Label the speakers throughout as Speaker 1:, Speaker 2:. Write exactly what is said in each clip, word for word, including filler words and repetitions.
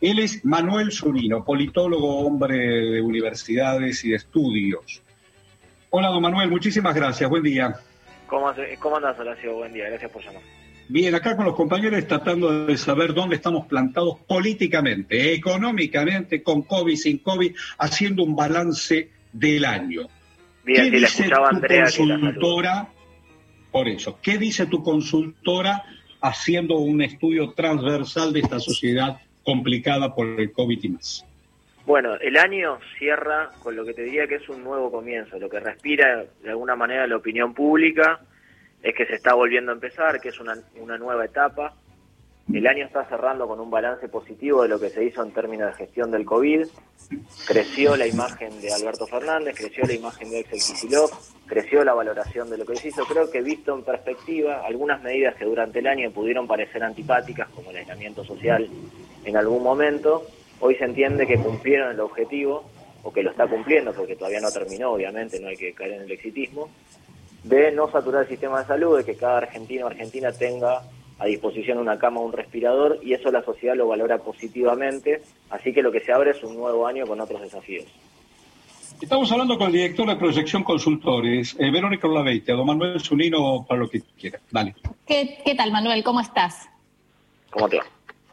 Speaker 1: Él es Manuel Zunino, politólogo, hombre de universidades y de estudios. Hola, don Manuel, muchísimas gracias, buen día.
Speaker 2: ¿Cómo, cómo andás, Horacio? Buen día, gracias por llamar.
Speaker 1: Bien, acá con los compañeros tratando de saber dónde estamos plantados políticamente, económicamente, con COVID, sin COVID, haciendo un balance del año.
Speaker 2: Bien,
Speaker 1: ¿Qué
Speaker 2: sí, la
Speaker 1: dice
Speaker 2: escuchaba
Speaker 1: tu
Speaker 2: Andrea,
Speaker 1: consultora? Por eso, ¿qué dice tu consultora haciendo un estudio transversal de esta sociedad complicada por el COVID y más?
Speaker 2: Bueno, el año cierra con lo que te diría que es un nuevo comienzo. Lo que respira de alguna manera la opinión pública es que se está volviendo a empezar, que es una, una nueva etapa. El año está cerrando con un balance positivo de lo que se hizo en términos de gestión del COVID. Creció la imagen de Alberto Fernández, creció la imagen de Axel Kicillof, creció la valoración de lo que se hizo. Creo que visto en perspectiva, algunas medidas que durante el año pudieron parecer antipáticas, como el aislamiento social en algún momento, hoy se entiende que cumplieron el objetivo, o que lo está cumpliendo, porque todavía no terminó, obviamente, no hay que caer en el exitismo, de no saturar el sistema de salud, de que cada argentino o argentina tenga a disposición una cama o un respirador, y eso la sociedad lo valora positivamente, así que lo que se abre es un nuevo año con otros desafíos.
Speaker 1: Estamos hablando con el director de Proyección Consultores, eh, Verónica Olaveite, don Manuel Zunino, para lo que quiera. Dale.
Speaker 3: ¿Qué, qué tal, Manuel? ¿Cómo estás?
Speaker 2: ¿Cómo te va?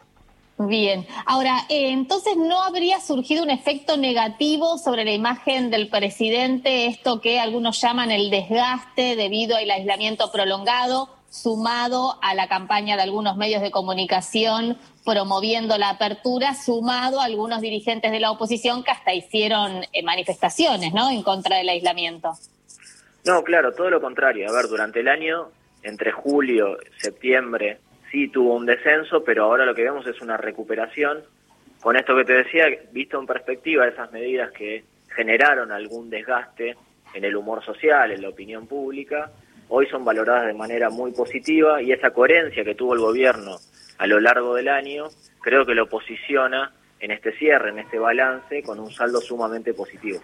Speaker 3: Bien. Ahora, eh, entonces, ¿no habría surgido un efecto negativo sobre la imagen del presidente, esto que algunos llaman el desgaste debido al aislamiento prolongado, sumado a la campaña de algunos medios de comunicación promoviendo la apertura, sumado a algunos dirigentes de la oposición que hasta hicieron eh, manifestaciones, ¿no?, en contra del aislamiento?
Speaker 2: No, claro, todo lo contrario. A ver, durante el año, entre julio, septiembre, sí tuvo un descenso, pero ahora lo que vemos es una recuperación. Con esto que te decía, visto en perspectiva, esas medidas que generaron algún desgaste en el humor social, en la opinión pública, hoy son valoradas de manera muy positiva, y esa coherencia que tuvo el gobierno a lo largo del año, creo que lo posiciona en este cierre, en este balance, con un saldo sumamente positivo.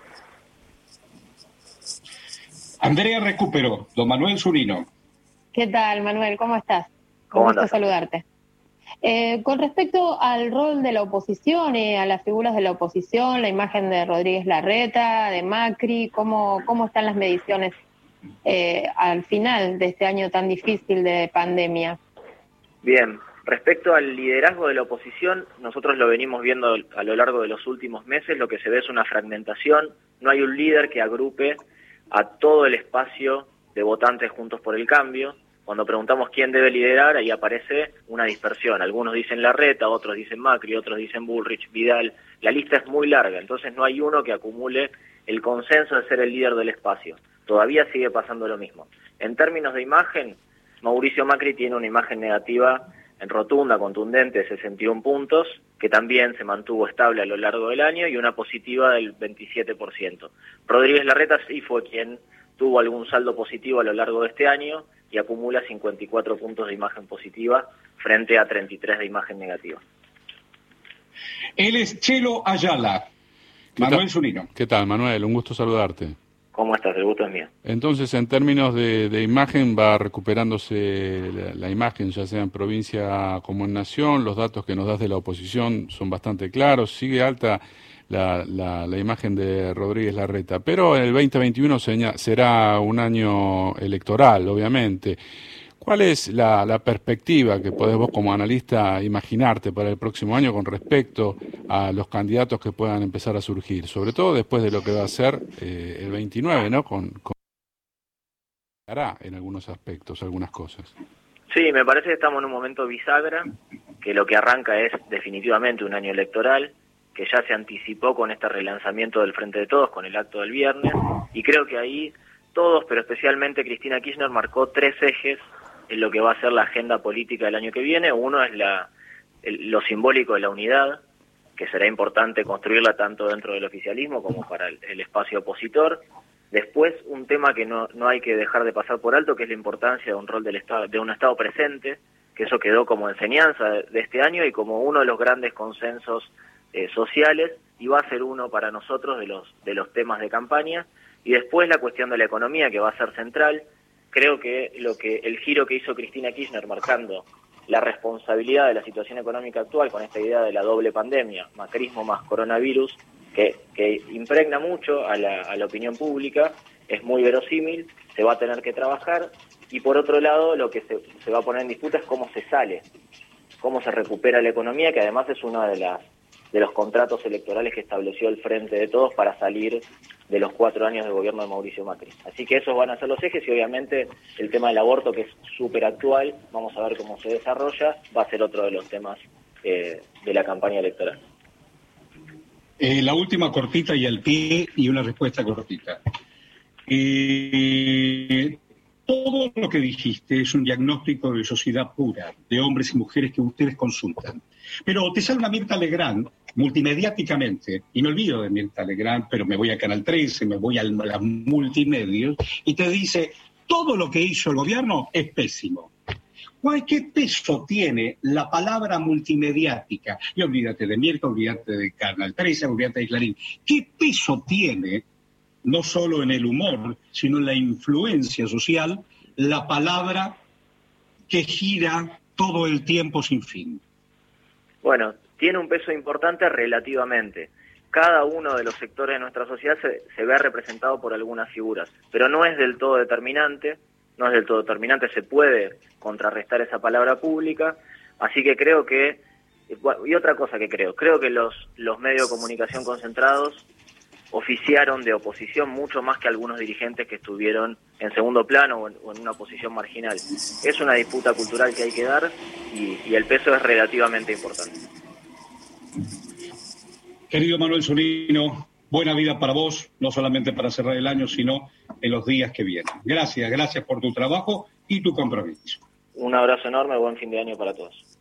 Speaker 1: Andrea recuperó, don Manuel Zunino.
Speaker 3: ¿Qué tal, Manuel? ¿Cómo estás?
Speaker 2: ¿Cómo
Speaker 3: Un gusto
Speaker 2: andás?
Speaker 3: saludarte. Eh, con respecto al rol de la oposición, eh, a las figuras de la oposición, la imagen de Rodríguez Larreta, de Macri, ¿cómo, cómo están las mediciones eh, al final de este año tan difícil de pandemia?
Speaker 2: Bien, respecto al liderazgo de la oposición, nosotros lo venimos viendo a lo largo de los últimos meses. Lo que se ve es una fragmentación. No hay un líder que agrupe a todo el espacio de votantes Juntos por el Cambio. Cuando preguntamos quién debe liderar, ahí aparece una dispersión. Algunos dicen Larreta, otros dicen Macri, otros dicen Bullrich, Vidal. La lista es muy larga, entonces no hay uno que acumule el consenso de ser el líder del espacio. Todavía sigue pasando lo mismo. En términos de imagen, Mauricio Macri tiene una imagen negativa en rotunda, contundente, de sesenta y uno puntos, que también se mantuvo estable a lo largo del año, y una positiva del veintisiete por ciento. Rodríguez Larreta sí fue quien tuvo algún saldo positivo a lo largo de este año, y acumula cincuenta y cuatro puntos de imagen positiva frente a treinta y tres de imagen negativa.
Speaker 1: Él es Chelo Ayala. Manuel Zunino.
Speaker 4: ¿Qué tal, Manuel? Un gusto saludarte.
Speaker 2: ¿Cómo estás? El gusto es mío.
Speaker 4: Entonces, en términos de, de imagen, va recuperándose la, la imagen, ya sea en provincia como en nación. Los datos que nos das de la oposición son bastante claros. Sigue alta la, la, la imagen de Rodríguez Larreta, pero el veinte veintiuno seña, será un año electoral, obviamente. ¿Cuál es la, la perspectiva que podés vos como analista imaginarte para el próximo año con respecto a los candidatos que puedan empezar a surgir? Sobre todo después de lo que va a ser eh, el veintinueve, ¿no? Con, con... hará en algunos aspectos, algunas cosas.
Speaker 2: Sí, me parece que estamos en un momento bisagra, que lo que arranca es definitivamente un año electoral, que ya se anticipó con este relanzamiento del Frente de Todos, con el acto del viernes, y creo que ahí todos, pero especialmente Cristina Kirchner, marcó tres ejes en lo que va a ser la agenda política del año que viene. Uno es la, el, lo simbólico de la unidad, que será importante construirla tanto dentro del oficialismo como para el, el espacio opositor. Después, un tema que no, no hay que dejar de pasar por alto, que es la importancia de un rol del Estado, de un Estado presente, que eso quedó como enseñanza de, de este año y como uno de los grandes consensos eh, sociales, y va a ser uno para nosotros de los, de los temas de campaña. Y después la cuestión de la economía, que va a ser central. Creo que lo que el giro que hizo Cristina Kirchner marcando la responsabilidad de la situación económica actual con esta idea de la doble pandemia, macrismo más coronavirus, que, que impregna mucho a la, a la opinión pública, es muy verosímil, se va a tener que trabajar, y por otro lado lo que se, se va a poner en disputa es cómo se sale, cómo se recupera la economía, que además es uno de, las, de los contratos electorales que estableció el Frente de Todos para salir de los cuatro años de gobierno de Mauricio Macri. Así que esos van a ser los ejes, y obviamente el tema del aborto, que es súper actual, vamos a ver cómo se desarrolla, va a ser otro de los temas eh, de la campaña electoral.
Speaker 1: Eh, la última cortita y al pie, y una respuesta cortita. Eh, todo lo que dijiste es un diagnóstico de sociedad pura, de hombres y mujeres que ustedes consultan. Pero te sale una Mirta Legrand, multimediáticamente, y me olvido de Mirta Legrand, pero me voy a Canal trece, me voy a los multimedios, y te dice, todo lo que hizo el gobierno es pésimo. ¿Qué peso tiene la palabra multimediática? Y olvídate de Mirta, olvídate de Canal trece, olvídate de Clarín. ¿Qué peso tiene, no solo en el humor, sino en la influencia social, la palabra que gira todo el tiempo sin fin?
Speaker 2: Bueno, tiene un peso importante relativamente. Cada uno de los sectores de nuestra sociedad se, se ve representado por algunas figuras, pero no es del todo determinante, no es del todo determinante, se puede contrarrestar esa palabra pública, así que creo que, y otra cosa que creo, creo que los, los medios de comunicación concentrados oficiaron de oposición mucho más que algunos dirigentes que estuvieron en segundo plano o en, o en una posición marginal. Es una disputa cultural que hay que dar y, y el peso es relativamente importante.
Speaker 1: Querido Manuel Zunino, buena vida para vos, no solamente para cerrar el año, sino en los días que vienen. Gracias, gracias por tu trabajo y tu compromiso.
Speaker 2: Un abrazo enorme, buen fin de año para todos.